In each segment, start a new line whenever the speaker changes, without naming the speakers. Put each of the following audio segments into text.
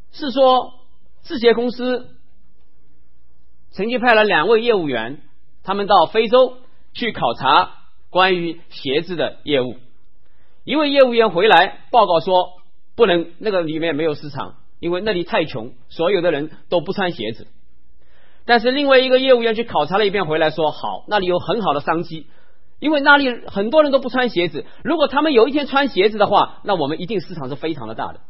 是说制鞋公司曾经派了2位业务员，他们到非洲去考察关于鞋子的业务。一位业务员回来报告说，不能，那个里面没有市场，因为那里太穷，所有的人都不穿鞋子。但是另外一个业务员去考察了一遍回来说，好，那里有很好的商机，因为那里很多人都不穿鞋子，如果他们有一天穿鞋子的话，那我们一定市场是非常的大的。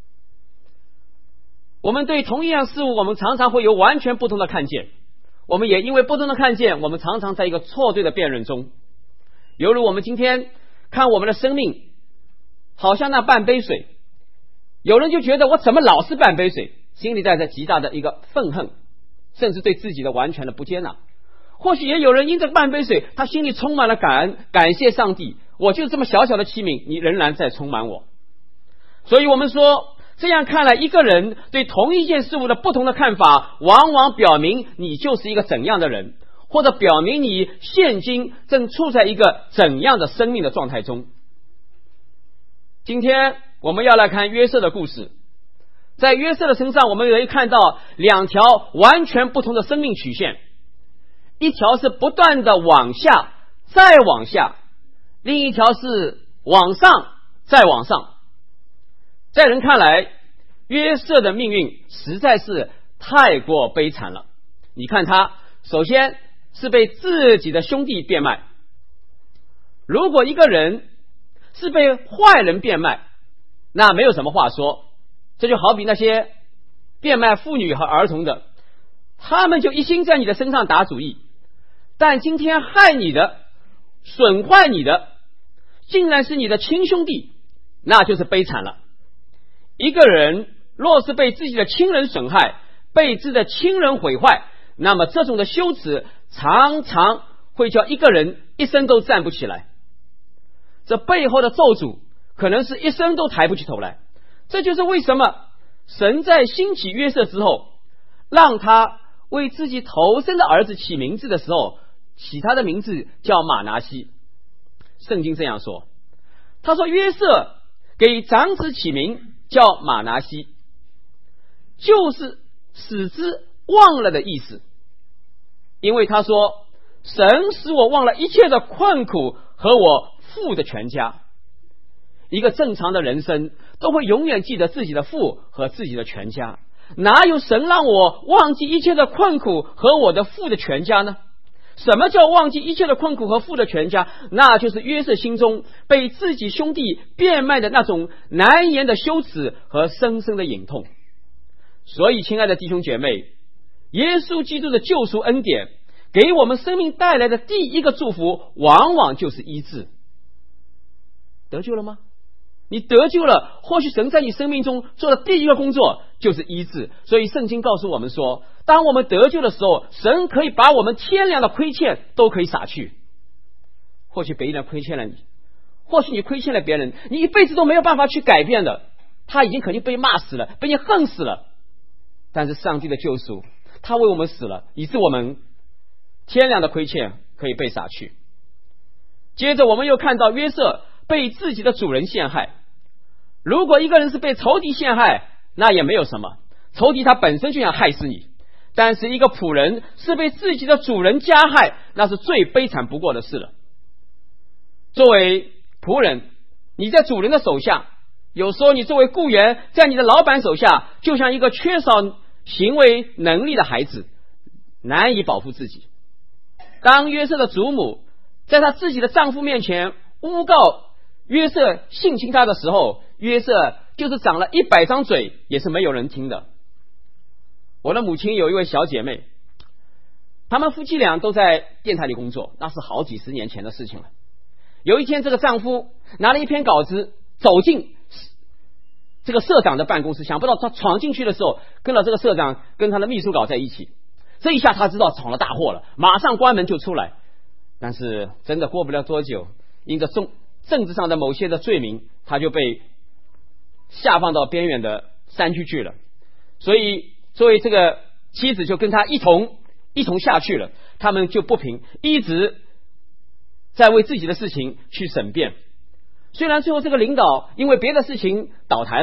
我们对同一样事物，我们常常会有完全不同的看见，我们也因为不同的看见，我们常常在一个错对的辩论中。犹如我们今天看我们的生命好像那半杯水，有人就觉得我怎么老是半杯水，心里带着极大的一个愤恨，甚至对自己的完全的不接纳。或许也有人因这半杯水，他心里充满了感恩，感谢上帝，我就这么小小的器皿，你仍然在充满我。所以我们说，这样看来，一个人对同一件事物的不同的看法，往往表明你就是一个怎样的人，或者表明你现今正处在一个怎样的生命的状态中。今天我们要来看约瑟的故事，在约瑟的身上，我们可以看到2条完全不同的生命曲线，一条是不断的往下再往下，另一条是往上再往上。在人看来，约瑟的命运实在是太过悲惨了。你看他首先是被自己的兄弟变卖，如果一个人是被坏人变卖，那没有什么话说，这就好比那些变卖妇女和儿童的，他们就一心在你的身上打主意。但今天害你的、损坏你的竟然是你的亲兄弟，那就是悲惨了。一个人若是被自己的亲人损害，被自己的亲人毁坏，那么这种的羞耻常常会叫一个人一生都站不起来，这背后的咒诅可能是一生都抬不起头来。这就是为什么神在兴起约瑟之后，让他为自己头生的儿子起名字的时候，起他的名字叫马拿西。圣经这样说，他说约瑟给长子起名叫马拿西，就是使之忘了的意思。因为他说，神使我忘了一切的困苦和我父的全家。一个正常的人生都会永远记得自己的父和自己的全家，哪有神让我忘记一切的困苦和我的父的全家呢？什么叫忘记一切的困苦和父的全家？那就是约瑟心中被自己兄弟变卖的那种难言的羞耻和深深的隐痛。所以亲爱的弟兄姐妹，耶稣基督的救赎恩典给我们生命带来的第一个祝福，往往就是医治。得救了吗？你得救了，或许神在你生命中做的第一个工作就是医治。所以圣经告诉我们说，当我们得救的时候，神可以把我们天良的亏欠都可以洒去。或许别人亏欠了你，或许你亏欠了别人，你一辈子都没有办法去改变的，他已经肯定被骂死了，被你恨死了。但是上帝的救赎，他为我们死了，以致我们天良的亏欠可以被洒去。接着我们又看到约瑟被自己的主人陷害。如果一个人是被仇敌陷害，那也没有什么，仇敌他本身就想害死你。但是一个仆人是被自己的主人加害，那是最悲惨不过的事了。作为仆人，你在主人的手下，有时候你作为雇员在你的老板手下，就像一个缺少行为能力的孩子，难以保护自己。当约瑟的祖母在她自己的丈夫面前诬告约瑟性侵他的时候，约瑟就是长了100张嘴也是没有人听的。我的母亲有一位小姐妹，他们夫妻俩都在电台里工作，那是好几十年前的事情了。有一天，这个丈夫拿了一篇稿子走进这个社长的办公室，想不到他闯进去的时候跟了这个社长跟他的秘书搞在一起，这一下他知道闯了大祸了，马上关门就出来。但是真的过不了多久，因着政治上的某些的罪名，他就被下放到边远的山区去了。所以作为这个妻子就跟他一同下去了，他们就不平，一直在为自己的事情去审辩。虽然最后这个领导因为别的事情倒台了，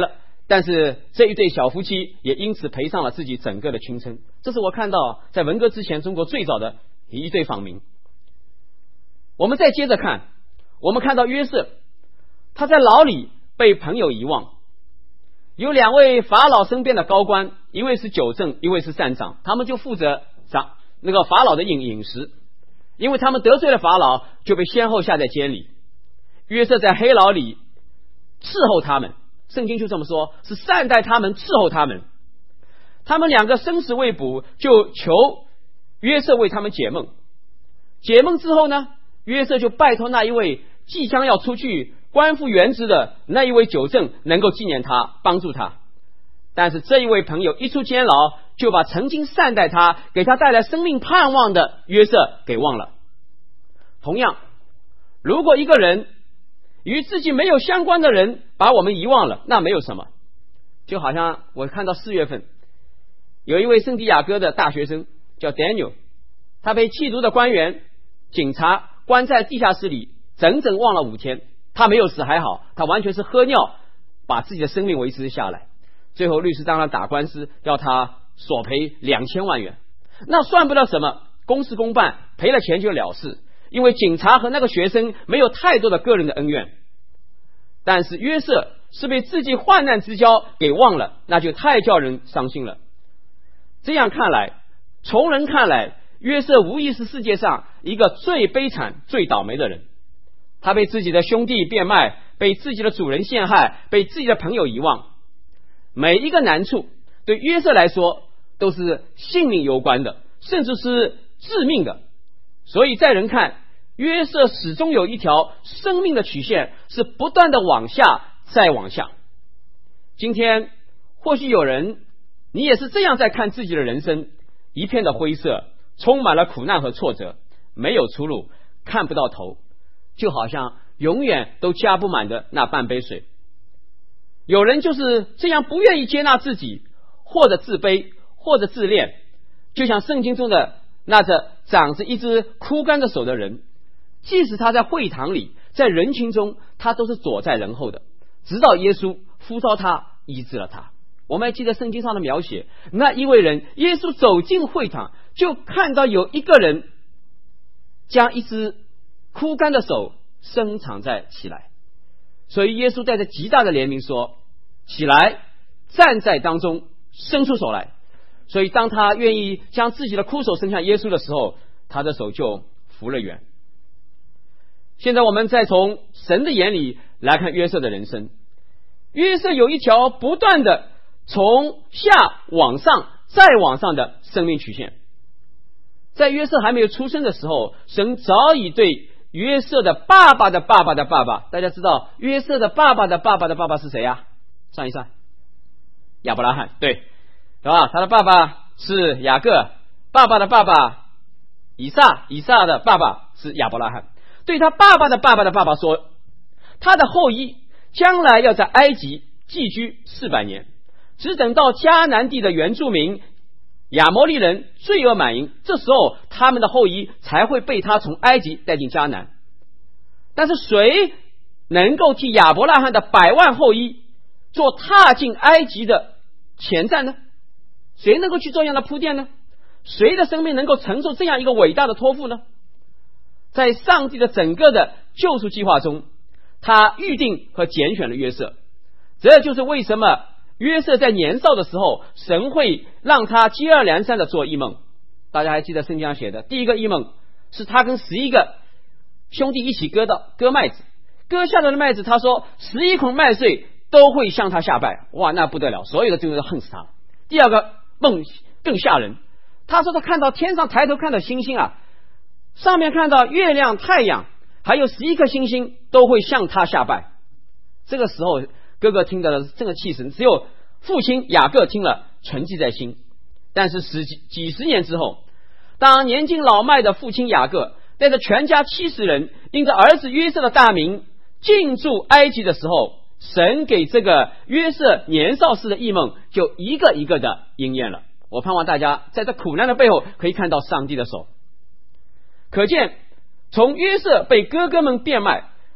但是这一对小夫妻也因此赔上了自己整个的青春。这是我看到在文革之前中国最早的一对访民。我们再接着看，我们看到约瑟他在牢里被朋友遗忘，有2位法老身边的高官，一位是酒政，一位是膳长，他们就负责那个法老的饮食，因为他们得罪了法老，就被先后下在监里。约瑟在黑牢里伺候他们，圣经就这么说，是善待他们，伺候他们。他们2个生死未卜，就求约瑟为他们解梦。解梦之后呢，约瑟就拜托那一位即将要出去官复原职的那一位酒政能够纪念他，帮助他。但是这一位朋友一出监牢，就把曾经善待他，给他带来生命盼望的约瑟给忘了。同样，如果一个人与自己没有相关的人把我们遗忘了，那没有什么。就好像我看到4月份有一位圣地亚哥的大学生叫 Daniel， 他被缉毒的官员警察关在地下室里整整忘了5天，他没有死还好，他完全是喝尿把自己的生命维持下来。最后律师当然打官司要他索赔2000万元，那算不了什么，公事公办，赔了钱就了事，因为警察和那个学生没有太多的个人的恩怨。但是约瑟是被自己患难之交给忘了，那就太叫人伤心了。这样看来，从人看来，约瑟无疑是世界上一个最悲惨最倒霉的人。他被自己的兄弟变卖，被自己的主人陷害，被自己的朋友遗忘。每一个难处对约瑟来说都是性命攸关的，甚至是致命的。所以在人看，约瑟始终有一条生命的曲线，是不断的往下再往下。今天或许有人，你也是这样在看自己的人生，一片的灰色，充满了苦难和挫折，没有出路，看不到头，就好像永远都加不满的那半杯水。有人就是这样不愿意接纳自己，或者自卑，或者自恋，就像圣经中的那着长着一只枯干的手的人，即使他在会堂里，在人群中，他都是躲在人后的，直到耶稣呼召他，医治了他。我们还记得圣经上的描写，那一位人，耶稣走进会堂，就看到有一个人将一只枯干的手伸长在起来，所以耶稣带着极大的怜悯说，起来，站在当中，伸出手来。所以当他愿意将自己的枯手伸向耶稣的时候，他的手就复了原。现在我们再从神的眼里来看约瑟的人生。约瑟有一条不断的从下往上再往上的生命曲线。在约瑟还没有出生的时候，神早已对约瑟的爸爸的爸爸的爸爸，大家知道约瑟的爸爸的爸爸的爸爸是谁呀？算一算，亚伯拉罕，对，是吧？他的爸爸是雅各，爸爸的爸爸以撒，以撒的爸爸是亚伯拉罕。对他爸爸的爸爸的爸爸说，他的后裔将来要在埃及寄居400年，只等到迦南地的原住民亚摩利人罪恶满盈，这时候他们的后裔才会被他从埃及带进迦南。但是谁能够替亚伯拉罕的100万后裔做踏进埃及的前站呢？谁能够去做这样的铺垫呢？谁的生命能够承受这样一个伟大的托付呢？在上帝的整个的救赎计划中，他预定和拣选了约瑟。这就是为什么约瑟在年少的时候，神会让他接二连三的做异梦。大家还记得圣经上写的第一个异梦是他跟11个兄弟一起割麦子，割下来的麦子，他说11捆麦穗都会向他下拜。哇，那不得了，所有的就是恨死他。第二个梦更吓人，他说他看到天上抬头看到星星啊，上面看到月亮太阳还有11颗星星都会向他下拜。这个时候哥哥听得这个气神，只有父亲雅各听了存记在心。但是几十年之后，当年近老迈的父亲雅各带着全家70人，因着儿子约瑟的大名进驻埃及的时候，神给这个约瑟年少时的异梦就一个一个的应验了。我盼望大家在这苦难的背后可以看到上帝的手。可见从约瑟被哥哥们变卖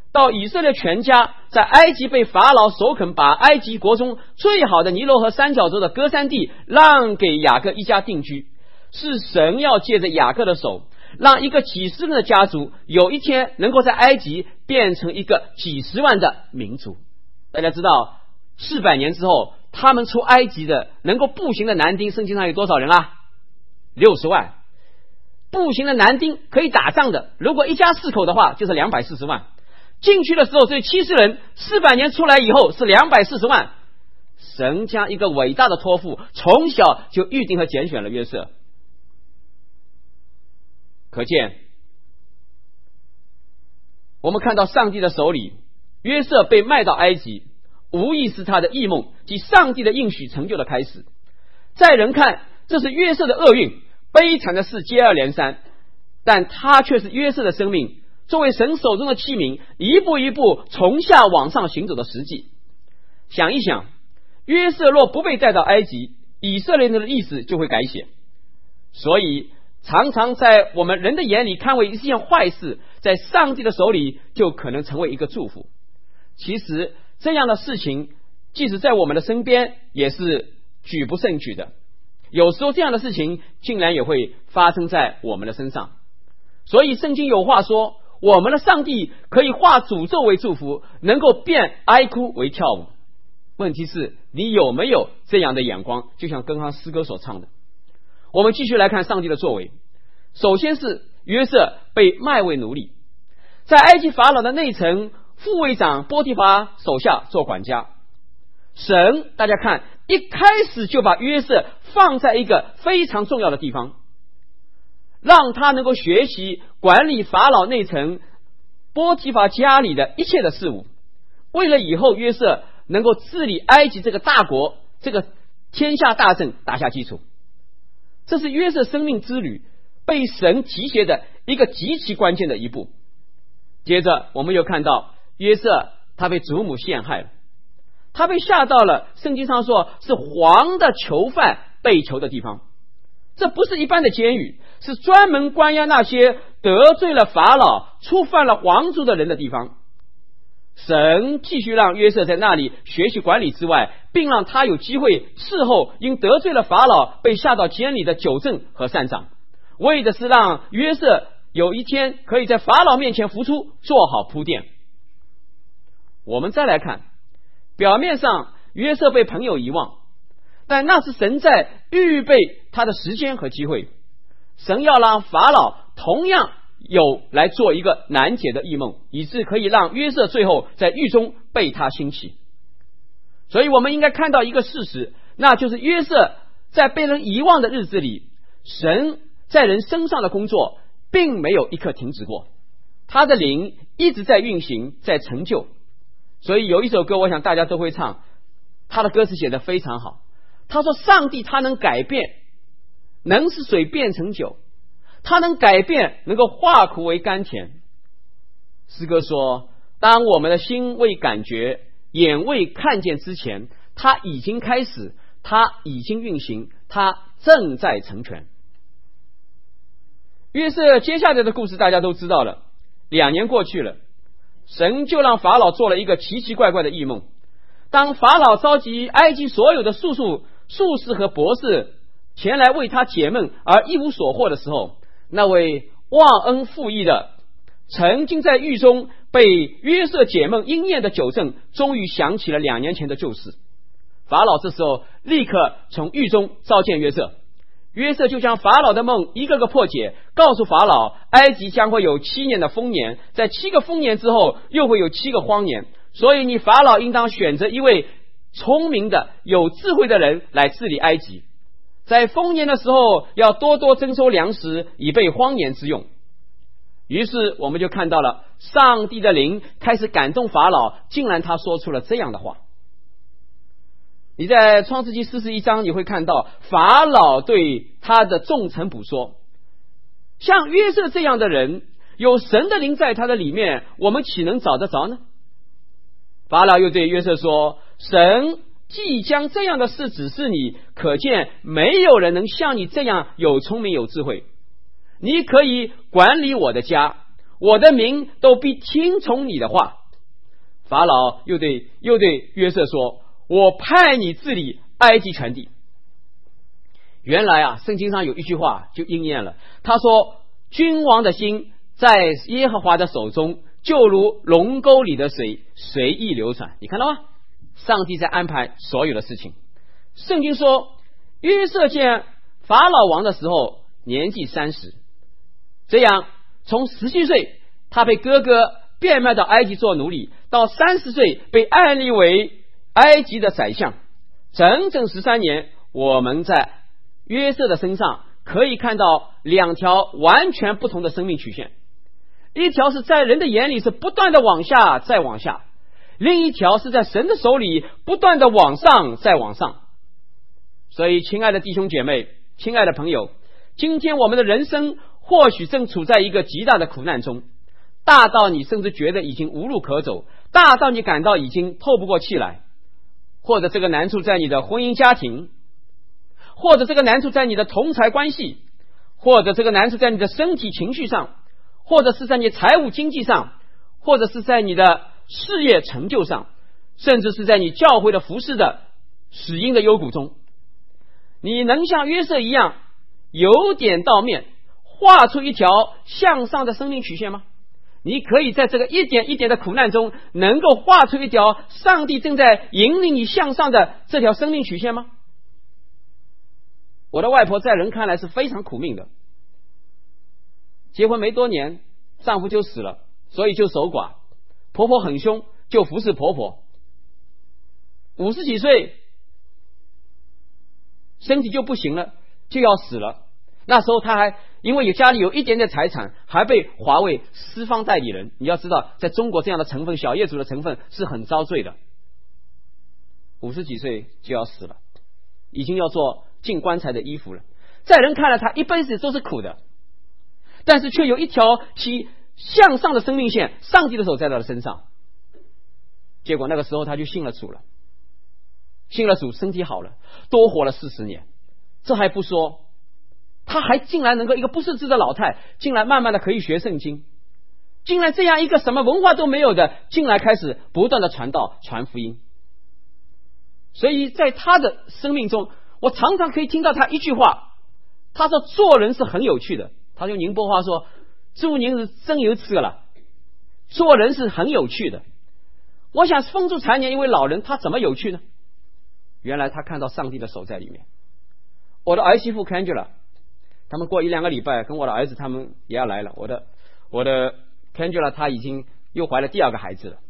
到以色列全家在埃及被法老首肯把埃及国中最好的尼罗河三角洲的歌珊地让给雅各一家定居，是神要借着雅各的手，让一个几十人的家族有一天能够在埃及变成一个几十万的民族。大家知道400年之后他们出埃及的能够步行的男丁，圣经上有多少人啊？60万。步行的男丁可以打仗的，如果一家4口的话就是240万。进去的时候只有70人，400年出来以后是240万。神将一个伟大的托付从小就预定和拣选了约瑟。可见我们看到上帝的手里，约瑟被卖到埃及，无疑是他的异梦及上帝的应许成就的开始。在人看这是约瑟的厄运，悲惨的事接二连三，但他却是约瑟的生命作为神手中的器皿，一步一步从下往上行走的实际。想一想，约瑟若不被带到埃及，以色列人的历史就会改写。所以常常在我们人的眼里看为一件坏事，在上帝的手里就可能成为一个祝福。其实这样的事情即使在我们的身边也是举不胜举的，有时候这样的事情竟然也会发生在我们的身上。所以圣经有话说，我们的上帝可以化诅咒为祝福，能够变哀哭为跳舞。问题是你有没有这样的眼光，就像刚刚诗歌所唱的。我们继续来看上帝的作为。首先是约瑟被卖为奴隶，在埃及法老的内城副卫长波提乏手下做管家。神大家看一开始就把约瑟放在一个非常重要的地方，让他能够学习管理法老内城波提乏家里的一切的事务，为了以后约瑟能够治理埃及这个大国，这个天下大政打下基础。这是约瑟生命之旅被神提携的一个极其关键的一步。接着我们又看到约瑟他被祖母陷害了，他被下到了圣经上说是皇的囚犯被囚的地方。这不是一般的监狱，是专门关押那些得罪了法老触犯了皇族的人的地方。神继续让约瑟在那里学习管理之外，并让他有机会事后因得罪了法老被下到监里的纠正和善长，为的是让约瑟有一天可以在法老面前浮出，做好铺垫。我们再来看，表面上约瑟被朋友遗忘，但那是神在预备他的时间和机会。神要让法老同样有来做一个难解的异梦，以致可以让约瑟最后在狱中被他兴起。所以我们应该看到一个事实，那就是约瑟在被人遗忘的日子里，神在人身上的工作并没有一刻停止过，他的灵一直在运行，在成就。所以有一首歌我想大家都会唱，他的歌词写得非常好。他说上帝他能改变，能使水变成酒，他能改变，能够化苦为甘甜。诗歌说，当我们的心未感觉，眼未看见之前，他已经开始，他已经运行，他正在成全。约瑟接下来的故事大家都知道了，2年过去了，神就让法老做了一个奇奇怪怪的异梦。当法老召集埃及所有的术士和博士前来为他解梦而一无所获的时候，那位忘恩负义的曾经在狱中被约瑟解梦应验的酒政终于想起了2年前的旧事。法老这时候立刻从狱中召见约瑟，约瑟就将法老的梦一个个破解，告诉法老埃及将会有7年的丰年，在7个丰年之后又会有7个荒年，所以你法老应当选择一位聪明的有智慧的人来治理埃及，在丰年的时候要多多征收粮食，以备荒年之用。于是我们就看到了上帝的灵开始感动法老，竟然他说出了这样的话。你在创世纪41章你会看到法老对他的众臣仆说，像约瑟这样的人，有神的灵在他的里面，我们岂能找得着呢？法老又对约瑟说，神即将这样的事指示你，可见没有人能像你这样有聪明有智慧，你可以管理我的家，我的民都必听从你的话。 法老又对约瑟说，我派你治理埃及全地。原来啊，圣经上有一句话就应验了，他说，君王的心在耶和华的手中，就如龙沟里的水，随意流转。你看到吗？上帝在安排所有的事情。圣经说，约瑟见法老王的时候年纪30，这样从17岁他被哥哥变卖到埃及做奴隶，到30岁被按立为埃及的宰相，整整13年。我们在约瑟的身上可以看到2条完全不同的生命曲线，一条是在人的眼里是不断的往下再往下，另一条是在神的手里不断的往上再往上。所以亲爱的弟兄姐妹，亲爱的朋友，今天我们的人生或许正处在一个极大的苦难中，大到你甚至觉得已经无路可走，大到你感到已经透不过气来，或者这个难处在你的婚姻家庭，或者这个难处在你的同财关系，或者这个难处在你的身体情绪上，或者是在你财务经济上，或者是在你的事业成就上，甚至是在你教会的服事的死荫的幽谷中。你能像约瑟一样由点到面，画出一条向上的生命曲线吗？你可以在这个一点一点的苦难中能够画出一条上帝正在引领你向上的这条生命曲线吗？我的外婆在人看来是非常苦命的，结婚没多年丈夫就死了，所以就守寡，婆婆很凶，就服侍婆婆，50几岁身体就不行了，就要死了。那时候他还因为家里有一点点财产，还被划为私方代理人。你要知道，在中国这样的成分，小业主的成分是很遭罪的。50几岁就要死了，已经要做进棺材的衣服了。在人看来，他一辈子都是苦的，但是却有一条其向上的生命线，上帝的手在他的身上。结果那个时候他就信了主了，信了主，身体好了，多活了40年。这还不说，他还竟然能够一个不识字的老太，竟然慢慢的可以学圣经，竟然这样一个什么文化都没有的，竟然开始不断的传道传福音。所以在他的生命中，我常常可以听到他一句话，他说做人是很有趣的。他用宁波话说，做人是真有趣了，做人是很有趣的。我想风烛残年一位老人，他怎么有趣呢？原来他看到上帝的手在里面。我的儿媳妇 Angela， 他们过1-2个礼拜跟我的儿子他们也要来了。我的 Angela 她已经又怀了第2个孩子了。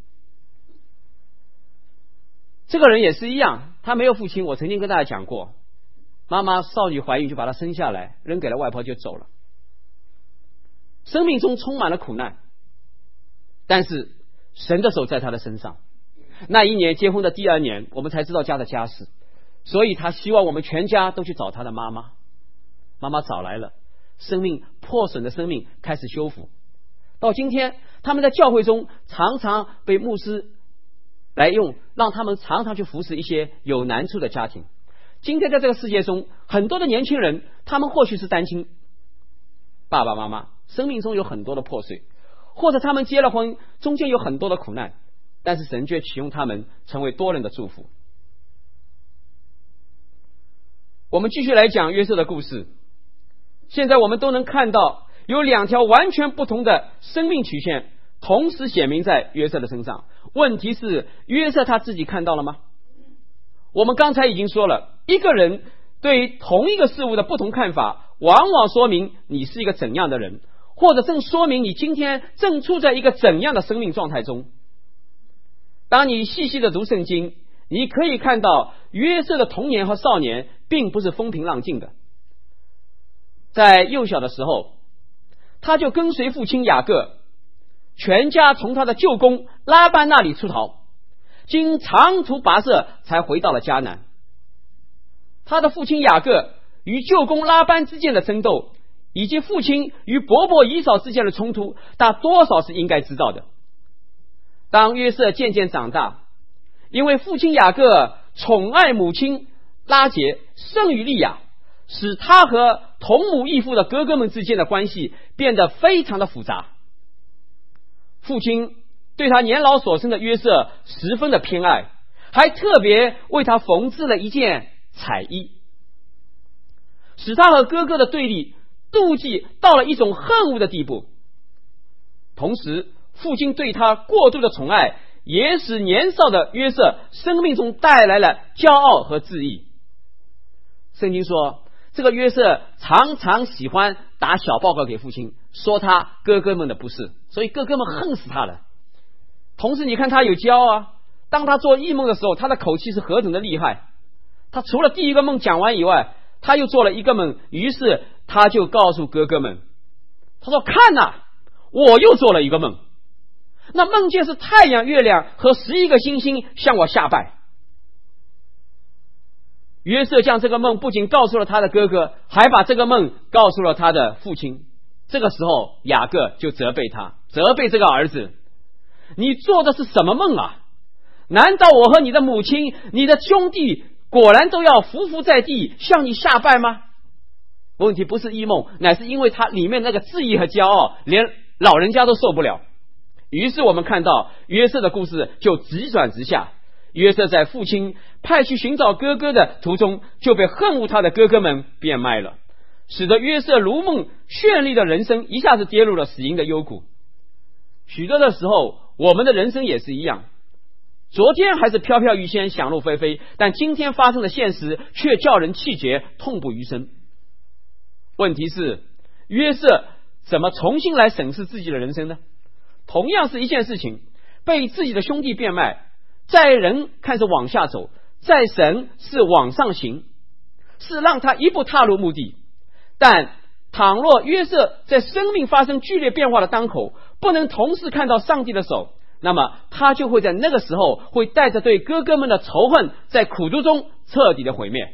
这个人也是一样，他没有父亲。我曾经跟大家讲过，妈妈少女怀孕就把他生下来，扔给了外婆就走了。生命中充满了苦难，但是神的手在他的身上。那一年结婚的第2年，我们才知道家的家事，所以他希望我们全家都去找他的妈妈。妈妈找来了，生命破损的生命开始修复。到今天，他们在教会中常常被牧师来用，让他们常常去服侍一些有难处的家庭。今天在这个世界中，很多的年轻人，他们或许是单亲爸爸妈妈，生命中有很多的破碎，或者他们结了婚，中间有很多的苦难，但是神却启用他们成为多人的祝福。我们继续来讲约瑟的故事。现在我们都能看到有2条完全不同的生命曲线同时显明在约瑟的身上。问题是，约瑟他自己看到了吗？我们刚才已经说了，一个人对同一个事物的不同看法，往往说明你是一个怎样的人，或者正说明你今天正处在一个怎样的生命状态中。当你细细的读圣经，你可以看到约瑟的童年和少年并不是风平浪静的。在幼小的时候，他就跟随父亲雅各，全家从他的舅公拉班那里出逃，经长途跋涉才回到了迦南。他的父亲雅各与舅公拉班之间的争斗，以及父亲与伯伯以扫之间的冲突，他多少是应该知道的。当约瑟渐渐长大，因为父亲雅各宠爱母亲拉结胜于利亚，使他和同母异父的哥哥们之间的关系变得非常的复杂。父亲对他年老所生的约瑟十分的偏爱，还特别为他缝制了一件彩衣，使他和哥哥的对立妒忌到了一种恨恶的地步。同时父亲对他过度的宠爱，也使年少的约瑟生命中带来了骄傲和自义。圣经说，这个约瑟常常喜欢打小报告给父亲，说他哥哥们的不是，所以哥哥们恨死他了。同时你看他有骄傲啊，当他做异梦的时候，他的口气是何等的厉害。他除了第一个梦讲完以外，他又做了一个梦，于是他就告诉哥哥们，他说看啊，我又做了一个梦，那梦见是太阳、月亮和11个星星向我下拜。约瑟将这个梦不仅告诉了他的哥哥，还把这个梦告诉了他的父亲。这个时候雅各就责备他，责备这个儿子，你做的是什么梦啊？难道我和你的母亲、你的兄弟果然都要匍匐在地向你下拜吗？问题不是异梦，乃是因为他里面那个自义和骄傲，连老人家都受不了。于是我们看到约瑟的故事就急转直下。约瑟在父亲派去寻找哥哥的途中，就被恨恶他的哥哥们变卖了，使得约瑟如梦绚丽的人生一下子跌入了死荫的幽谷。许多的时候我们的人生也是一样，昨天还是飘飘欲仙、想入非非，但今天发生的现实却叫人气绝、痛不欲生。问题是约瑟怎么重新来审视自己的人生呢？同样是一件事情，被自己的兄弟变卖，在人看是往下走，在神是往上行，是让他一步踏入目的。但倘若约瑟在生命发生剧烈变化的当口，不能同时看到上帝的手，那么他就会在那个时候会带着对哥哥们的仇恨，在苦读中彻底的毁灭。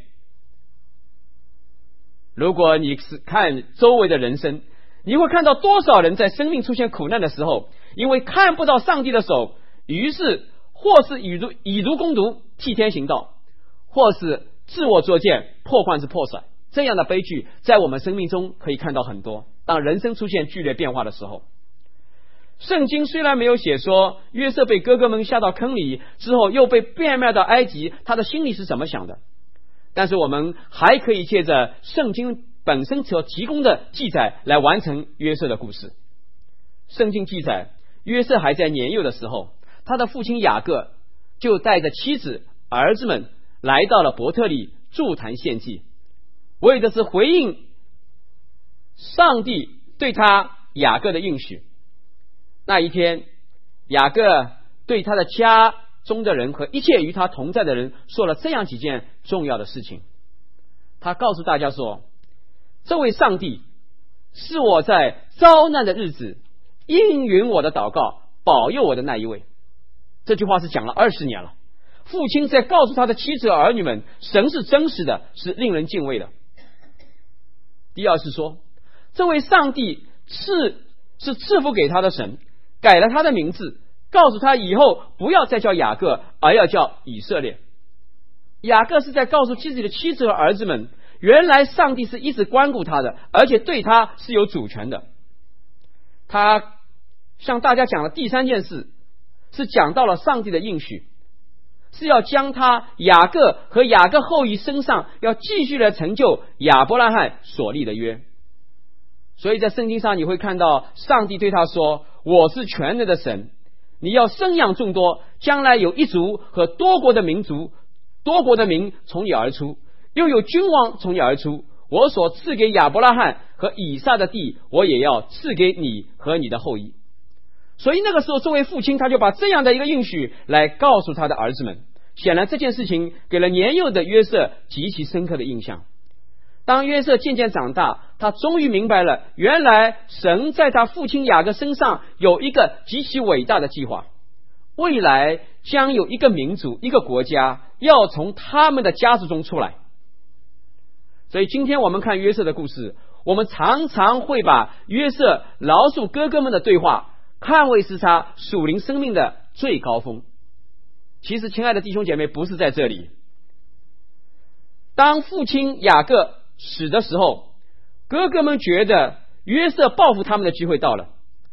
如果你是看周围的人生，你会看到多少人在生命出现苦难的时候，因为看不到上帝的手，于是或是以毒攻毒，替天行道，或是自我作践，破罐子破摔。这样的悲剧在我们生命中可以看到很多。当人生出现剧烈变化的时候，圣经虽然没有写说约瑟被哥哥们下到坑里之后又被变卖到埃及，他的心里是怎么想的，但是我们还可以借着圣经本身所提供的记载来完成约瑟的故事。圣经记载，约瑟还在年幼的时候，他的父亲雅各就带着妻子、儿子们来到了伯特利筑坛献祭，为的是回应上帝对他雅各的应许。那一天，雅各对他的家中的人和一切与他同在的人说了这样几件重要的事情。他告诉大家说，这位上帝是我在遭难的日子应允我的祷告、保佑我的那一位。这句话是讲了20年了。父亲在告诉他的妻子和儿女们，神是真实的，是令人敬畏的。第二是说，这位上帝是赐福给他的神，改了他的名字，告诉他以后不要再叫雅各，而要叫以色列。雅各是在告诉自己的妻子和儿子们，原来上帝是一直关顾他的，而且对他是有主权的。他向大家讲了第3件事，是讲到了上帝的应许，是要将他雅各和雅各后裔身上要继续来成就亚伯拉罕所立的约。所以在圣经上你会看到上帝对他说，我是全能的神，你要生养众多，将来有一族和多国的民族，多国的民从你而出，又有君王从你而出，我所赐给亚伯拉罕和以撒的地，我也要赐给你和你的后裔。所以那个时候作为父亲，他就把这样的一个应许来告诉他的儿子们。显然这件事情给了年幼的约瑟极其深刻的印象。当约瑟渐渐长大，他终于明白了，原来神在他父亲雅各身上有一个极其伟大的计划，未来将有一个民族、一个国家要从他们的家族中出来。所以今天我们看约瑟的故事，我们常常会把约瑟饶恕哥哥们的对话看为是他属灵生命的最高峰。其实亲爱的弟兄姐妹，不是在这里。当父亲雅各死的时候，哥哥们觉得约瑟报复他们的机会到了。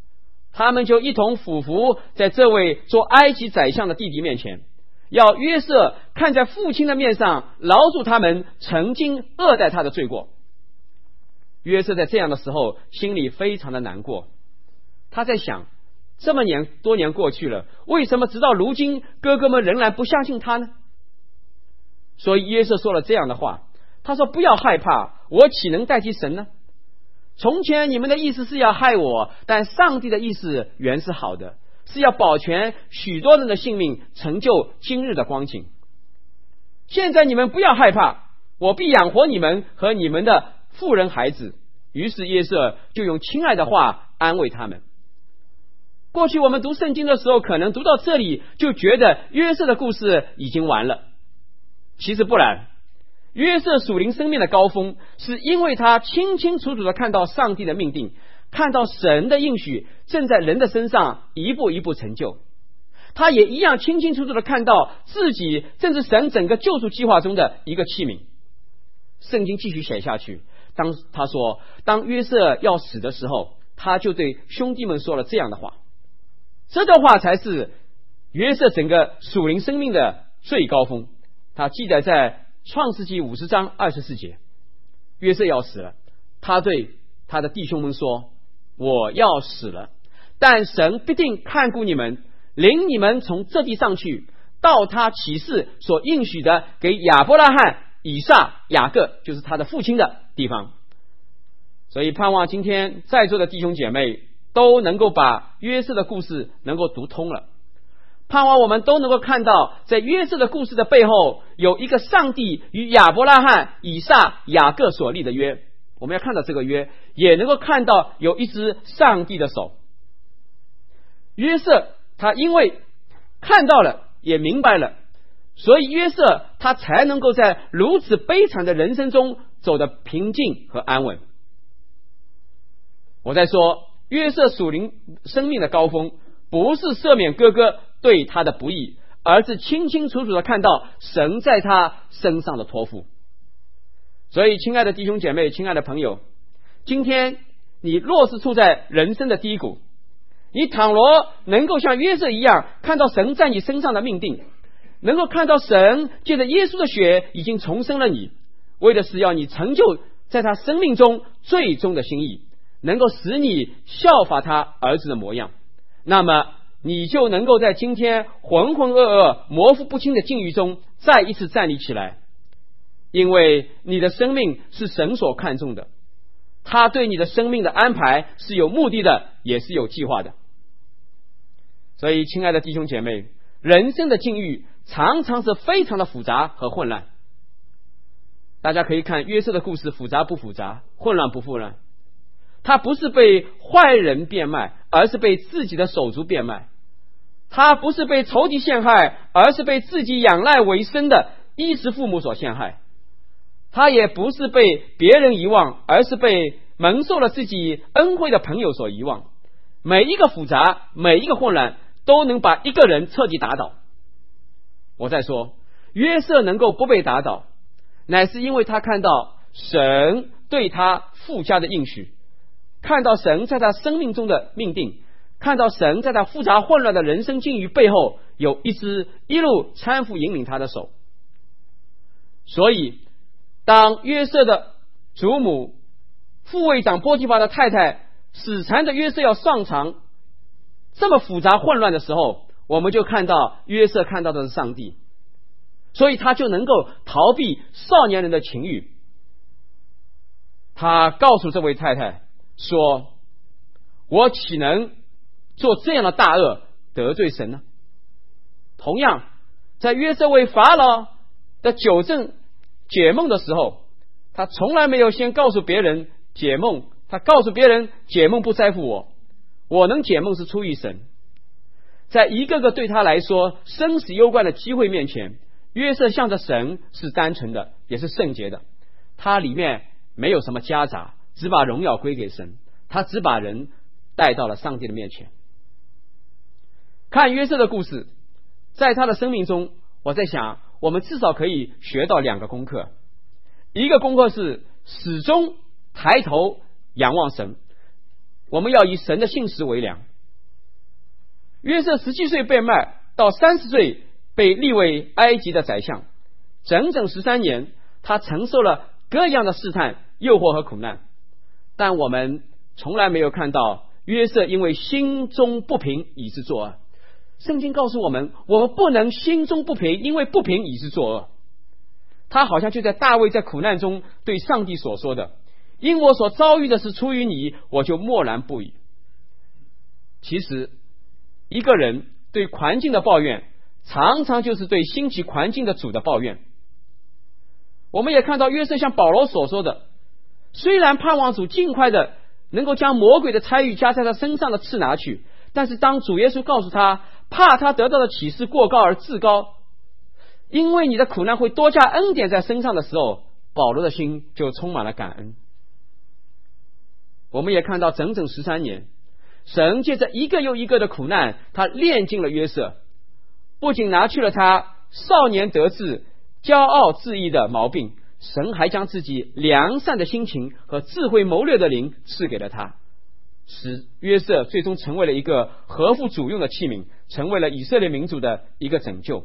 他们就一同俯伏在这位做埃及宰相的弟弟面前，要约瑟看在父亲的面上饶恕他们曾经恶待他的罪过。约瑟在这样的时候心里非常的难过，他在想，这么多年过去了，为什么直到如今哥哥们仍然不相信他呢？所以约瑟说了这样的话，他说，不要害怕，我岂能代替神呢？从前你们的意思是要害我，但上帝的意思原是好的，是要保全许多人的性命，成就今日的光景。现在你们不要害怕，我必养活你们和你们的妇人孩子。于是约瑟就用亲爱的话安慰他们。过去我们读圣经的时候，可能读到这里就觉得约瑟的故事已经完了，其实不然。约瑟属灵生命的高峰，是因为他清清楚楚的看到上帝的命定，看到神的应许正在人的身上一步一步成就。他也一样清清楚楚的看到自己正是神整个救赎计划中的一个器皿。圣经继续写下去，他说，当约瑟要死的时候，他就对兄弟们说了这样的话。这段话才是约瑟整个属灵生命的最高峰。他记载在创世纪50章24节。约瑟要死了，他对他的弟兄们说，我要死了，但神必定看顾你们，领你们从这地上去，到他启示所应许的给亚伯拉罕、以撒、雅各，就是他的父亲的地方。所以盼望今天在座的弟兄姐妹都能够把约瑟的故事能够读通了，盼望我们都能够看到，在约瑟的故事的背后有一个上帝与亚伯拉罕、以撒、雅各所立的约。我们要看到这个约，也能够看到有一只上帝的手。约瑟他因为看到了也明白了，所以约瑟他才能够在如此悲惨的人生中走得平静和安稳。我在说，约瑟属灵生命的高峰，不是赦免哥哥对他的不义，而是清清楚楚的看到神在他身上的托付。所以亲爱的弟兄姐妹，亲爱的朋友，今天你若是处在人生的低谷，你倘若能够像约瑟一样看到神在你身上的命定，能够看到神借着耶稣的血已经重生了你，为的是要你成就在他生命中最终的心意，能够使你效法他儿子的模样，那么你就能够在今天浑浑噩噩模糊不清的境遇中再一次站立起来。因为你的生命是神所看重的，他对你的生命的安排是有目的的，也是有计划的。所以亲爱的弟兄姐妹，人生的境遇常常是非常的复杂和混乱。大家可以看约瑟的故事，复杂不复杂，混乱不混乱。他不是被坏人变卖，而是被自己的手足变卖。他不是被仇敌陷害，而是被自己仰赖为生的衣食父母所陷害。他也不是被别人遗忘，而是被蒙受了自己恩惠的朋友所遗忘。每一个复杂，每一个混乱，都能把一个人彻底打倒。我在说，约瑟能够不被打倒，乃是因为他看到神对他附加的应许，看到神在他生命中的命定，看到神在他复杂混乱的人生境遇背后有一只一路搀扶引领他的手。所以当约瑟的祖母副卫长波提乏的太太死缠着约瑟要上床，这么复杂混乱的时候，我们就看到约瑟看到的是上帝，所以他就能够逃避少年人的情欲。他告诉这位太太说，我岂能做这样的大恶得罪神呢？同样在约瑟为法老的纠正解梦的时候，他从来没有先告诉别人解梦，他告诉别人解梦不在乎我能解梦是出于神。在一个个对他来说生死攸关的机会面前，约瑟向着神是单纯的，也是圣洁的，他里面没有什么夹杂，只把荣耀归给神，他只把人带到了上帝的面前。看约瑟的故事，在他的生命中，我在想我们至少可以学到2个功课。一个功课是始终抬头仰望神，我们要以神的信实为量。 约瑟17岁被卖，到30岁被立为埃及的宰相，整整13年，他承受了各样的试探、诱惑和苦难。但我们从来没有看到约瑟因为心中不平以致作恶。圣经告诉我们，我们不能心中不平，因为不平以致作恶。他好像就在大卫在苦难中对上帝所说的：因我所遭遇的是出于你，我就默然不语。其实一个人对环境的抱怨，常常就是对兴起环境的主的抱怨。我们也看到约瑟像保罗所说的，虽然盼望主尽快的能够将魔鬼的差役加在他身上的刺拿去，但是当主耶稣告诉他，怕他得到的启示过高而自高，因为你的苦难会多加恩典在身上的时候，保罗的心就充满了感恩。我们也看到整整13年，神借着一个又一个的苦难，他炼尽了约瑟，不仅拿去了他少年得志、骄傲自义的毛病，神还将自己良善的心情和智慧谋略的灵赐给了他，使约瑟最终成为了一个合乎主用的器皿，成为了以色列民族的一个拯救。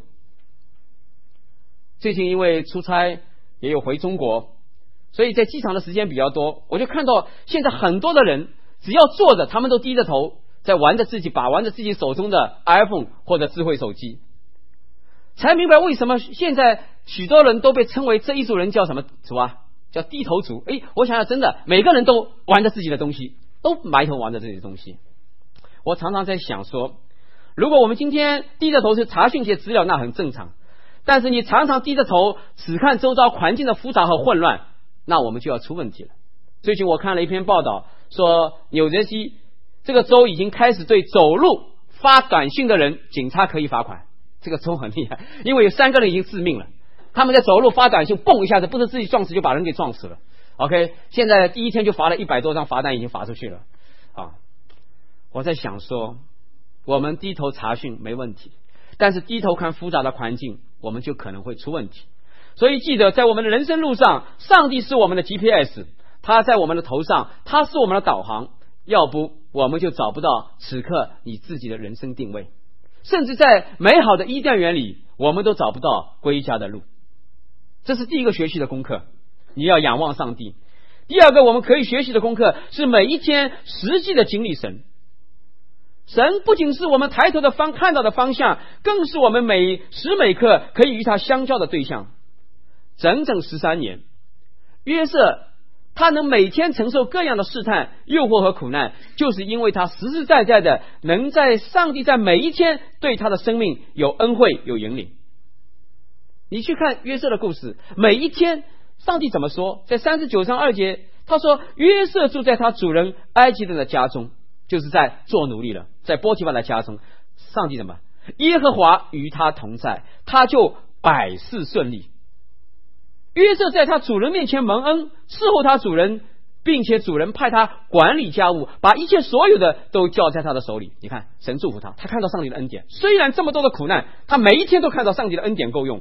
最近因为出差也有回中国，所以在机场的时间比较多，我就看到现在很多的人只要坐着，他们都低着头在把玩着自己手中的 iPhone 或者智慧手机，才明白为什么现在许多人都被称为这一组人叫什么族啊？叫低头族。我想想，真的每个人都玩着自己的东西，都埋头玩着自己的东西。我常常在想说，如果我们今天低着头去查询一些资料，那很正常，但是你常常低着头只看周遭环境的复杂和混乱，那我们就要出问题了。最近我看了一篇报道，说纽泽西这个州已经开始对走路发短信的人，警察可以罚款。这个州很厉害，因为有3个人已经致命了，他们在走路发短信，蹦一下子不是自己撞死就把人给撞死了。OK， 现在第一天就罚了100多张罚单，已经罚出去了啊！我在想说，我们低头查询没问题，但是低头看复杂的环境，我们就可能会出问题。所以记得，在我们的人生路上，上帝是我们的 GPS， 他在我们的头上，他是我们的导航，要不我们就找不到此刻你自己的人生定位，甚至在美好的伊甸园里，我们都找不到归家的路。这是第一个学习的功课，你要仰望上帝。第二个我们可以学习的功课是每一天实际的经历神。神不仅是我们抬头的看到的方向，更是我们每时每刻可以与他相交的对象。整整13年，约瑟他能每天承受各样的试探、诱惑和苦难，就是因为他实实在在的能在上帝在每一天对他的生命有恩惠、有引领。你去看约瑟的故事，每一天上帝怎么说？在39章2节，他说约瑟住在他主人埃及人的家中，就是在做奴隶了，在波提乏的家中。上帝怎么？耶和华与他同在，他就百事顺利。约瑟在他主人面前蒙恩，伺候他主人，并且主人派他管理家务，把一切所有的都交在他的手里。你看，神祝福他，他看到上帝的恩典。虽然这么多的苦难，他每一天都看到上帝的恩典够用。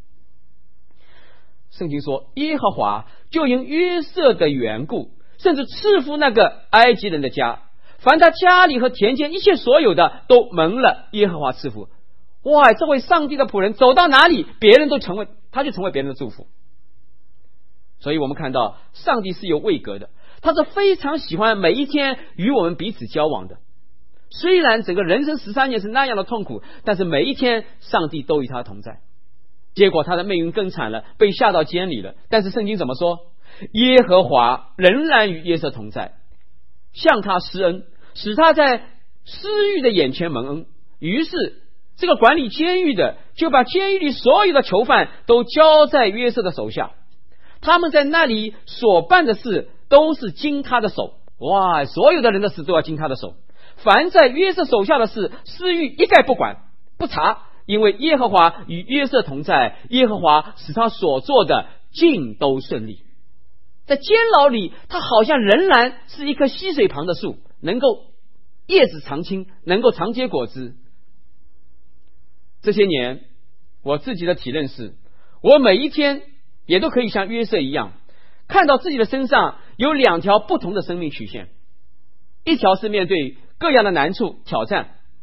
圣经说，耶和华就因约瑟的缘故，甚至赐福那个埃及人的家，凡他家里和田间一切所有的，都蒙了耶和华赐福。哇，这位上帝的仆人走到哪里，他就成为别人的祝福。所以我们看到上帝是有位格的，他是非常喜欢每一天与我们彼此交往的。虽然整个人生13年是那样的痛苦，但是每一天上帝都与他同在。结果他的命运更惨了，被下到监里了。但是圣经怎么说？耶和华仍然与约瑟同在，向他施恩，使他在司狱的眼前蒙恩。于是这个管理监狱的就把监狱里所有的囚犯都交在约瑟的手下，他们在那里所办的事都是经他的手。哇，所有的人的事都要经他的手。凡在约瑟手下的事，司狱一概不管不查，因为耶和华与约瑟同在，耶和华使他所做的尽都顺利。在监牢里，他好像仍然是一棵溪水旁的树，能够叶子常青，能够常结果子。这些年我自己的体认是，我每一天也都可以像约瑟一样，看到自己的身上有2条不同的生命曲线。一条是面对各样的难处挑战，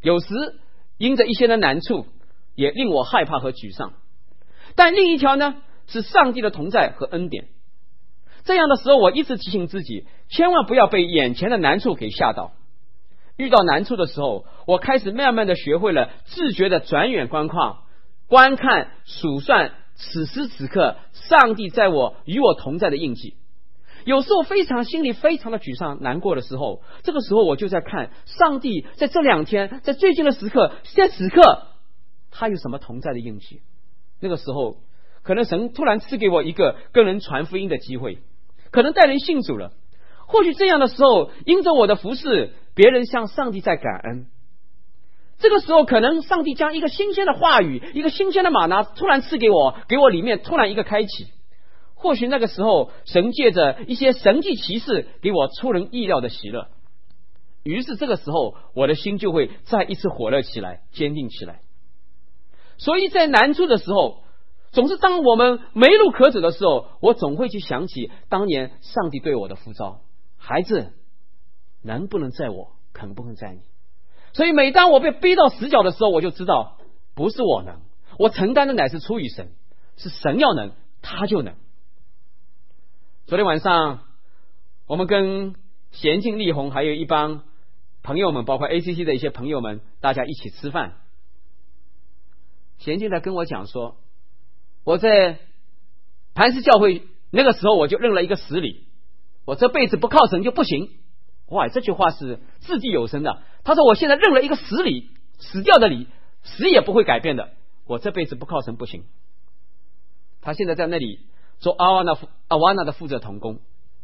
有时因着一些的难处，也令我害怕和沮丧。但另一条呢，是上帝的同在和恩典。这样的时候，我一直提醒自己，千万不要被眼前的难处给吓到。遇到难处的时候，我开始慢慢的学会了自觉的转远观看数算此时此刻上帝与我同在的印记。有时候心里非常的沮丧难过的时候，这个时候我就在看上帝在这2天，在最近的时刻，在此刻他有什么同在的印记。那个时候可能神突然赐给我一个跟人传福音的机会，可能带人信主了。或许这样的时候，因着我的服事，别人向上帝在感恩。这个时候可能上帝将一个新鲜的话语，一个新鲜的玛拿突然赐给我里面突然一个开启。或许那个时候神借着一些神迹奇事给我出人意料的喜乐，于是这个时候我的心就会再一次火热起来，坚定起来。所以在难处的时候，总是当我们没路可走的时候，我总会去想起当年上帝对我的呼召，孩子，能不能在我，肯不肯在你。所以每当我被逼到死角的时候，我就知道不是我能，我承担的乃是出于神，是神要能，他就能。昨天晚上我们跟贤静、丽红还有一帮朋友们，包括 ACC 的一些朋友们，大家一起吃饭。贤静在跟我讲说，我在磐石教会那个时候我就认了一个死理，我这辈子不靠神就不行。哇，这句话是掷地有声的。他说我现在认了一个死理，死掉的理，死也不会改变的，我这辈子不靠神不行。他现在在那里做阿瓦纳的负责同工，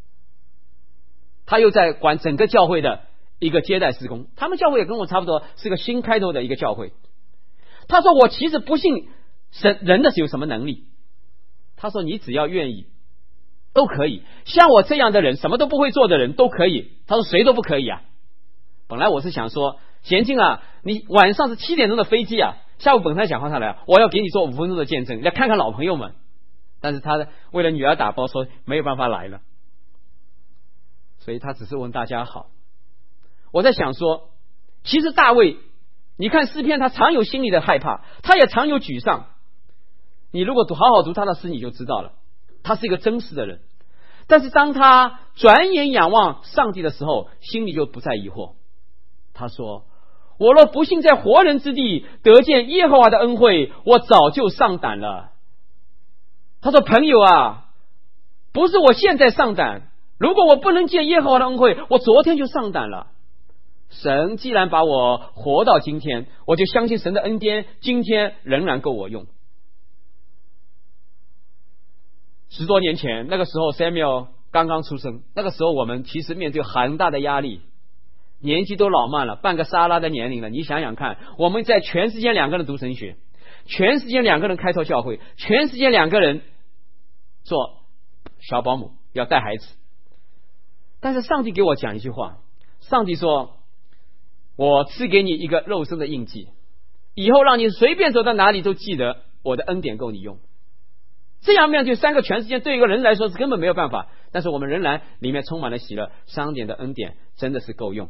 他又在管整个教会的一个接待事工。他们教会也跟我差不多，是个新开头的一个教会。他说我其实不信人的有什么能力，他说你只要愿意都可以，像我这样的人，什么都不会做的人都可以。他说谁都不可以啊。本来我是想说，贤静啊，你晚上是7点钟的飞机啊，下午本山讲话上来，我要给你做5分钟的见证，来看看老朋友们。但是他为了女儿打包，说没有办法来了，所以他只是问大家好。我在想说，其实大卫，你看诗篇，他常有心里的害怕，他也常有沮丧。你如果好好读他的诗，你就知道了，他是一个真实的人。但是当他转眼仰望上帝的时候，心里就不再疑惑。他说，我若不幸在活人之地得见耶和华的恩惠，我早就上胆了。他说，朋友啊，不是我现在上胆，如果我不能见耶和华的恩惠，我昨天就上胆了。神既然把我活到今天，我就相信神的恩典今天仍然够我用。10多年前，那个时候 Samuel 刚刚出生，那个时候我们其实面对很大的压力，年纪都老迈了，半个沙拉的年龄了。你想想看，我们在全世界2个人读神学，全世界2个人开拓教会，全世界2个人做小保姆，要带孩子。但是上帝给我讲一句话，上帝说，我赐给你一个肉身的印记，以后让你随便走到哪里都记得我的恩典够你用。这样面对3个全世界，对一个人来说是根本没有办法，但是我们仍然里面充满了喜乐，上帝的恩典真的是够用。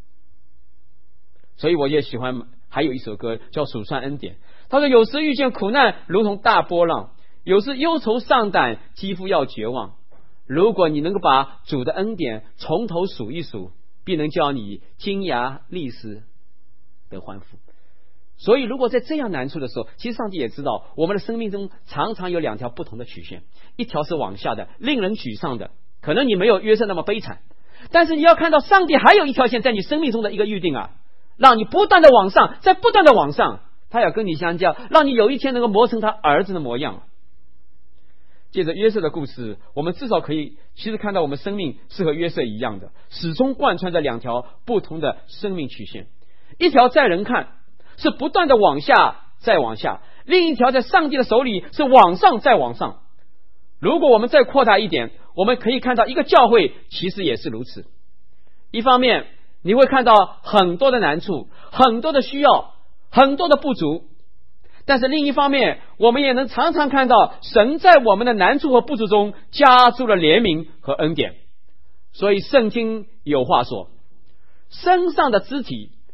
所以我也喜欢，还有一首歌叫数算恩典。他说，有时遇见苦难如同大波浪，有时忧愁上胆，几乎要绝望。如果你能够把主的恩典从头数一数，必能叫你惊讶立时得欢呼。所以如果在这样难处的时候，其实上帝也知道我们的生命中常常有2条不同的曲线，一条是往下的，令人沮丧的，可能你没有约瑟那么悲惨，但是你要看到上帝还有一条线在你生命中的一个预定啊，让你不断的往上，在不断的往上，他要跟你相交，让你有一天能够磨成他儿子的模样。借着约瑟的故事，我们至少可以其实看到我们生命是和约瑟一样的，始终贯穿着2条不同的生命曲线，一条在人看是不断的往下再往下，另一条在上帝的手里是往上再往上。如果我们再扩大一点，我们可以看到一个教会其实也是如此。一方面你会看到很多的难处，很多的需要，很多的不足，但是另一方面我们也能常常看到神在我们的难处和不足中加注了怜悯和恩典。所以圣经有话说，身上的肢体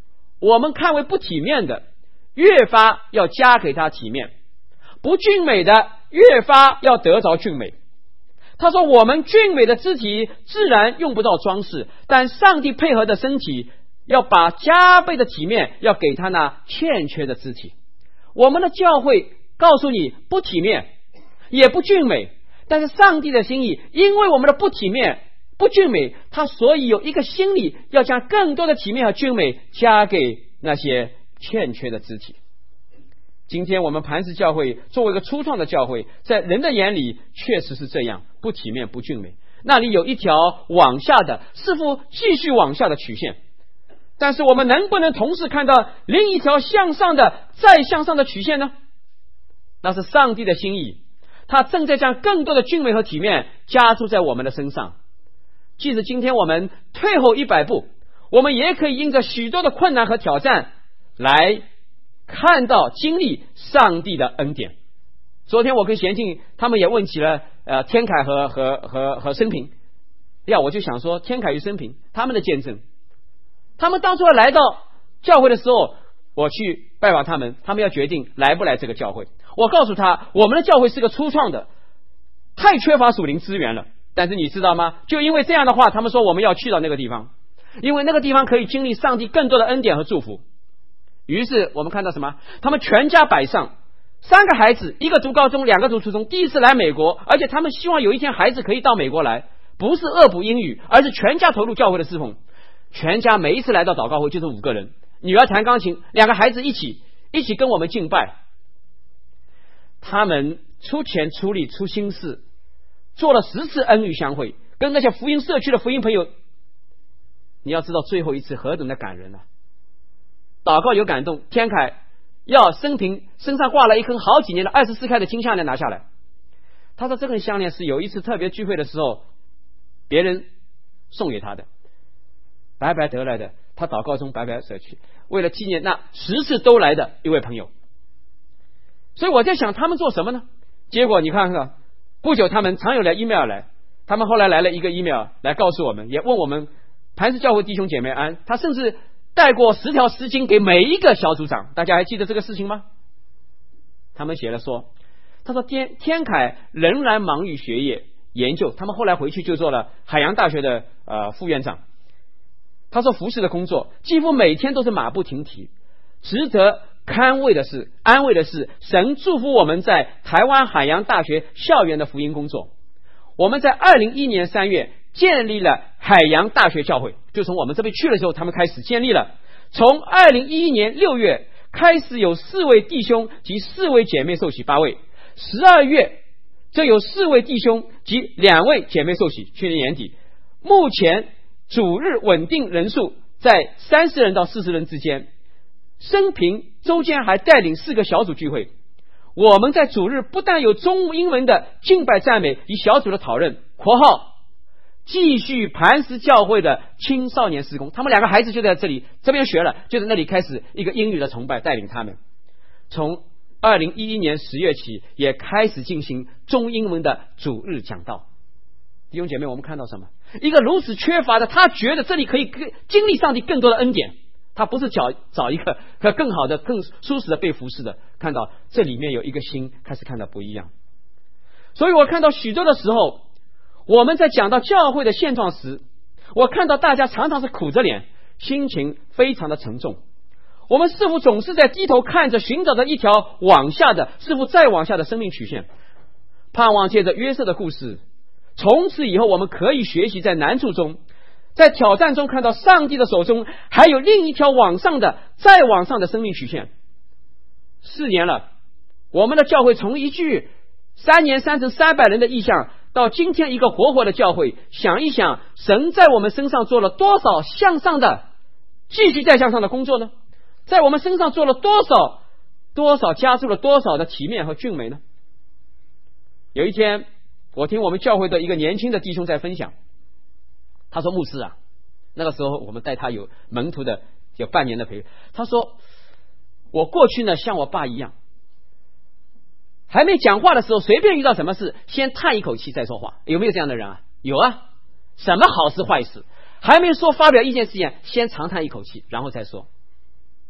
我们看为不体面的，越发要加给他体面；不俊美的，越发要得着俊美。他说，我们俊美的肢体自然用不到装饰，但上帝配合的身体要把加倍的体面要给他那欠缺的肢体。我们的教会告诉你不体面也不俊美，但是上帝的心意，因为我们的不体面不俊美，他所以有一个心理要将更多的体面和俊美加给那些欠缺的肢体。今天我们磐石教会作为一个初创的教会，在人的眼里确实是这样，不体面不俊美，那里有一条往下的，似乎继续往下的曲线。但是我们能不能同时看到另一条向上的再向上的曲线呢？那是上帝的心意，他正在将更多的俊美和体面加注在我们的身上。即使今天我们退后100步，我们也可以因着许多的困难和挑战来看到经历上帝的恩典。昨天我跟贤静他们也问起了天凯和生平，我就想说天凯与生平他们的见证。他们当初来到教会的时候，我去拜访他们，他们要决定来不来这个教会。我告诉他，我们的教会是个初创的，太缺乏属灵资源了。但是你知道吗？就因为这样的话，他们说我们要去到那个地方，因为那个地方可以经历上帝更多的恩典和祝福。于是我们看到什么？他们全家摆上，3个孩子，1个读高中，2个读初中，第一次来美国，而且他们希望有一天孩子可以到美国来，不是恶补英语，而是全家投入教会的侍奉。全家每一次来到祷告会就是5个人，女儿弹钢琴，2个孩子一起跟我们敬拜。他们出钱出力出心思，做了10次恩语相会，跟那些福音社区的福音朋友，你要知道最后一次何等的感人啊！祷告有感动，天凯要生平身上挂了一根好几年的24K的金项链拿下来。他说这根项链是有一次特别聚会的时候别人送给他的，白白得来的，他祷告中白白舍去，为了纪念那10次都来的一位朋友。所以我在想他们做什么呢？结果你看看，不久他们常有来 email 来，他们后来来了一个 email 来告诉我们，也问我们磐石教会弟兄姐妹安。他甚至带过10条诗经给每一个小组长，大家还记得这个事情吗？他们写了说，他说天凯仍然忙于学业研究，他们后来回去就做了海洋大学的副院长。他说服侍的工作几乎每天都是马不停蹄。值得安慰的是，神祝福我们在台湾海洋大学校园的福音工作。我们在2011年3月建立了海洋大学教会，就从我们这边去的时候他们开始建立了。从2011年6月开始，有4位弟兄及4位姐妹受洗8位，12月就有4位弟兄及2位姐妹受洗，去年年底。目前主日稳定人数在30人到40人之间。生平周间还带领4个小组聚会。我们在主日不但有中英文的敬拜赞美及小组的讨论（括号继续磐石教会的青少年事工），他们2个孩子就在这边学了，就在那里开始一个英语的崇拜，带领他们。从2011年10月起也开始进行中英文的主日讲道。弟兄姐妹，我们看到什么？一个如此缺乏的，他觉得这里可以经历上帝更多的恩典，他不是找一个更好的更舒适的被服侍的，看到这里面有一个心开始看到不一样。所以我看到许多的时候，我们在讲到教会的现状时，我看到大家常常是苦着脸，心情非常的沉重。我们似乎总是在低头看着，寻找着一条往下的，似乎再往下的生命曲线，盼望借着约瑟的故事，从此以后我们可以学习在难处中，在挑战中看到上帝的手中还有另一条往上的再往上的生命曲线。4年了，我们的教会从一句3年3成300人的意象，到今天一个活的教会。想一想，神在我们身上做了多少向上的继续再向上的工作呢？在我们身上做了多少加入了多少的体面和俊美呢？有一天我听我们教会的一个年轻的弟兄在分享，他说牧师啊，那个时候我们带他有门徒的有半年的培育，他说我过去呢像我爸一样，还没讲话的时候随便遇到什么事先叹一口气再说话。有没有这样的人啊？有啊，什么好事坏事还没说发表意见之前先长叹一口气然后再说。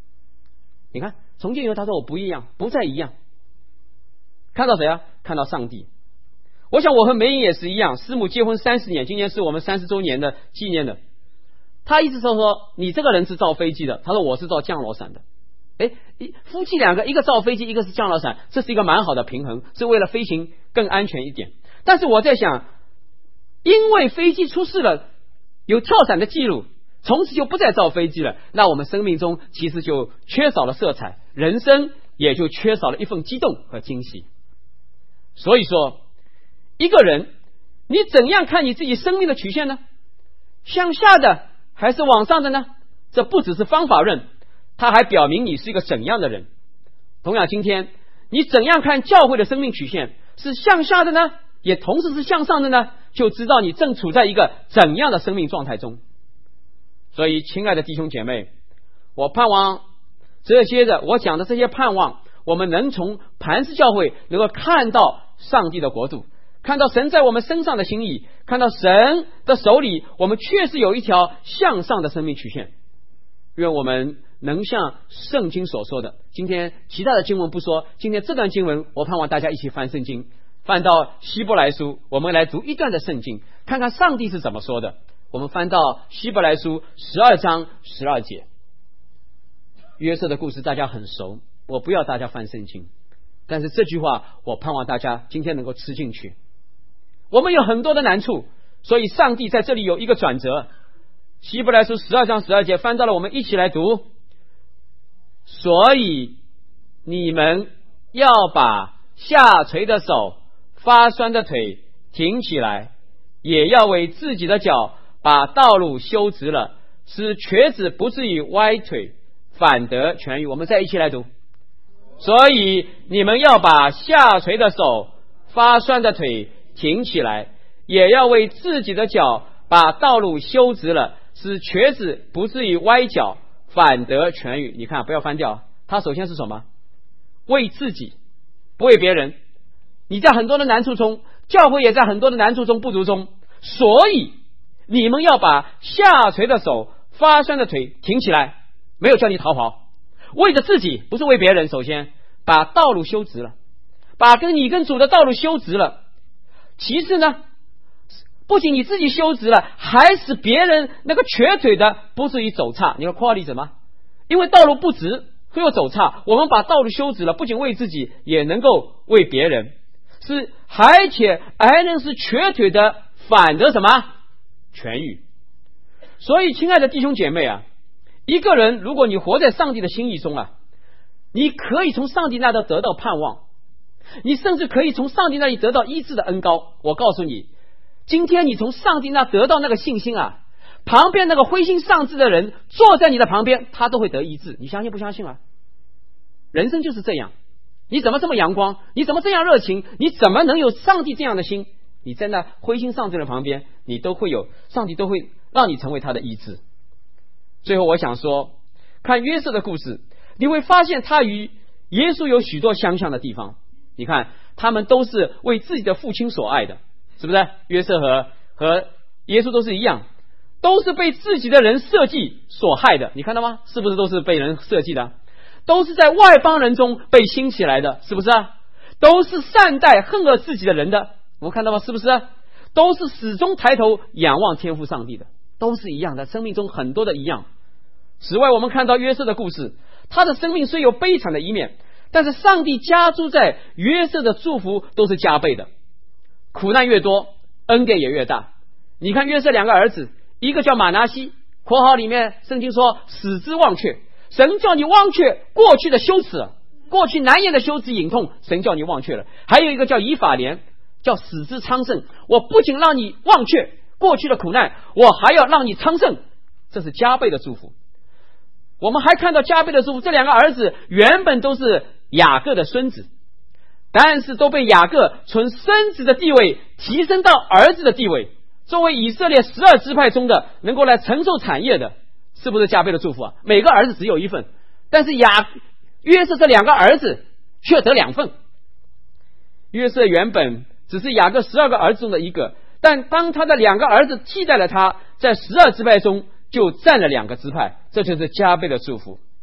你看，从今以后他说我不一样，不再一样。看到谁啊？看到上帝。我想我和梅英也是一样，师母结婚30年，今年是我们30周年的纪念的。他一直说你这个人是造飞机的，他说我是造降落伞的。夫妻两个，一个造飞机，一个是降落伞，这是一个蛮好的平衡，是为了飞行更安全一点。但是我在想，因为飞机出事了，有跳伞的记录，从此就不再造飞机了，那我们生命中其实就缺少了色彩，人生也就缺少了一份激动和惊喜。所以说，一个人你怎样看你自己生命的曲线呢？向下的还是往上的呢？这不只是方法论，它还表明你是一个怎样的人。同样，今天你怎样看教会的生命曲线，是向下的呢，也同时是向上的呢，就知道你正处在一个怎样的生命状态中。所以亲爱的弟兄姐妹，我盼望这些的我讲的这些盼望，我们能从磐石教会能够看到上帝的国度，看到神在我们身上的心意，看到神的手里我们确实有一条向上的生命曲线。愿我们能像圣经所说的，今天其他的经文不说，今天这段经文我盼望大家一起翻圣经，翻到希伯来书，我们来读一段的圣经，看看上帝是怎么说的。我们翻到希伯来书12章12节。约瑟的故事大家很熟，我不要大家翻圣经，但是这句话我盼望大家今天能够吃进去。我们有很多的难处，所以上帝在这里有一个转折。希伯来书12章12节翻到了，我们一起来读。所以你们要把下垂的手、发酸的腿挺起来，也要为自己的脚把道路修直了，使瘸子不至于歪腿，反得痊愈。我们再一起来读。所以你们要把下垂的手、发酸的腿挺起来，也要为自己的脚把道路修直了，使瘸子不至于歪脚，反得痊愈。你看，不要翻掉，他首先是什么？为自己，不为别人。你在很多的难处中，教会也在很多的难处中、不足中，所以你们要把下垂的手、发酸的腿挺起来，没有叫你逃跑，为着自己，不是为别人。首先把道路修直了，把你跟主的道路修直了。其次呢，不仅你自己修直了，还使别人那个瘸腿的不至于走岔。你说夸例子吗？因为道路不直会有走岔，我们把道路修直了，不仅为自己，也能够为别人，是还能使瘸腿的反得什么？痊愈。所以亲爱的弟兄姐妹啊，一个人如果你活在上帝的心意中啊，你可以从上帝那里得到盼望，你甚至可以从上帝那里得到医治的恩膏。我告诉你，今天你从上帝那得到那个信心啊，旁边那个灰心丧志的人坐在你的旁边，他都会得医治。你相信不相信啊？人生就是这样，你怎么这么阳光，你怎么这样热情，你怎么能有上帝这样的心？你在那灰心丧志的旁边，你都会有上帝，都会让你成为他的医治。最后我想说，看约瑟的故事，你会发现他与耶稣有许多相像的地方。你看他们都是为自己的父亲所爱的，是不是？约瑟和耶稣都是一样，都是被自己的人设计所害的。你看到吗？是不是都是被人设计的？都是在外邦人中被兴起来的，是不是啊？都是善待恨恶自己的人的，我们看到吗？是不是啊？都是始终抬头仰望天父上帝的，都是一样的。生命中很多的一样。此外，我们看到约瑟的故事，他的生命虽有悲惨的一面，但是上帝加诸在约瑟的祝福都是加倍的，苦难越多，恩典也越大。你看约瑟两个儿子，一个叫马拿西，括号里面圣经说使之忘却，神叫你忘却过去的羞耻，过去难言的羞耻隐痛，神叫你忘却了。还有一个叫以法莲，叫使之昌盛，我不仅让你忘却过去的苦难，我还要让你昌盛，这是加倍的祝福。我们还看到加倍的祝福，这两个儿子原本都是雅各的孙子，但是都被雅各从孙子的地位提升到儿子的地位，作为以色列12支派中的能够来承受产业的，是不是加倍的祝福啊？每个儿子只有一份，但是约瑟这两个儿子却得2份。约瑟原本只是雅各12个儿子中的一个，但当他的2个儿子替代了他，在12支派中就占了2个支派，这就是加倍的祝福。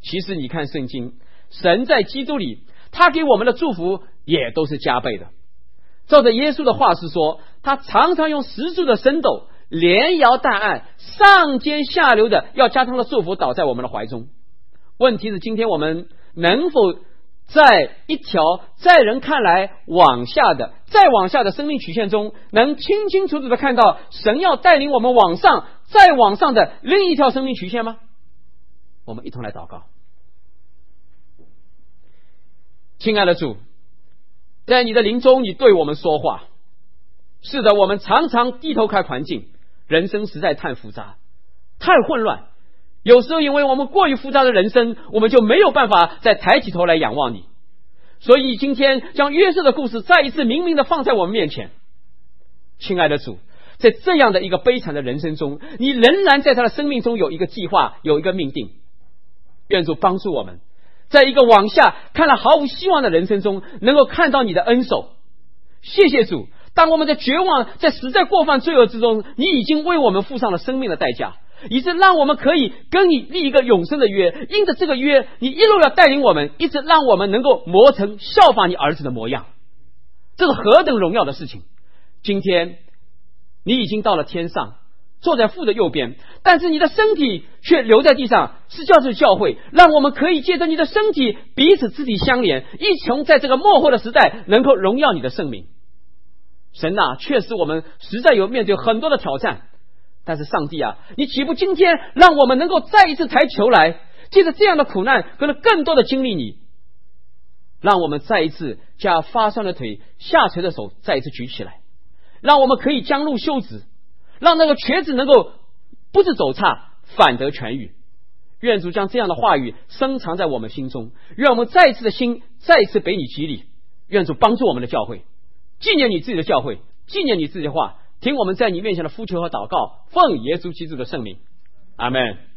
其实你看圣经，神在基督里，他给我们的祝福也都是加倍的。照着耶稣的话是说，他常常用10柱的升斗连摇带按，上尖下流的要加他的祝福倒在我们的怀中。问题是今天我们能否在一条在人看来再往下的生命曲线中，能清清楚楚的看到神要带领我们往上再往上的另一条生命曲线吗？我们一同来祷告。亲爱的主，在你的灵中你对我们说话。是的，我们常常低头看环境，人生实在太复杂太混乱，有时候因为我们过于复杂的人生，我们就没有办法再抬起头来仰望你。所以今天将约瑟的故事再一次明明的放在我们面前。亲爱的主，在这样的一个悲惨的人生中，你仍然在他的生命中有一个计划，有一个命定。愿主帮助我们，在一个往下看了毫无希望的人生中，能够看到你的恩手。谢谢主，当我们在绝望，在实在过犯罪恶之中，你已经为我们付上了生命的代价，以致让我们可以跟你立一个永生的约。因着这个约，你一路要带领我们，一直让我们能够磨成效法你儿子的模样。这是何等荣耀的事情！今天你已经到了天上，坐在父的右边，但是你的身体却留在地上，是叫这教会，让我们可以借着你的身体彼此肢体相连，一同在这个末后的时代能够荣耀你的圣名。神啊，确实我们实在有面对很多的挑战，但是上帝啊，你岂不今天让我们能够再一次抬起头来，借着这样的苦难可能更多的经历你，让我们再一次将发酸的腿下垂的手再一次举起来，让我们可以将路修直，让那个瘸子能够不是走岔反得痊愈。愿主将这样的话语深藏在我们心中，愿我们再一次的心再一次被你激励。愿主帮助我们的教会，纪念你自己的教会，纪念你自己的话，听我们在你面前的呼求和祷告，奉耶稣基督的圣名，阿们。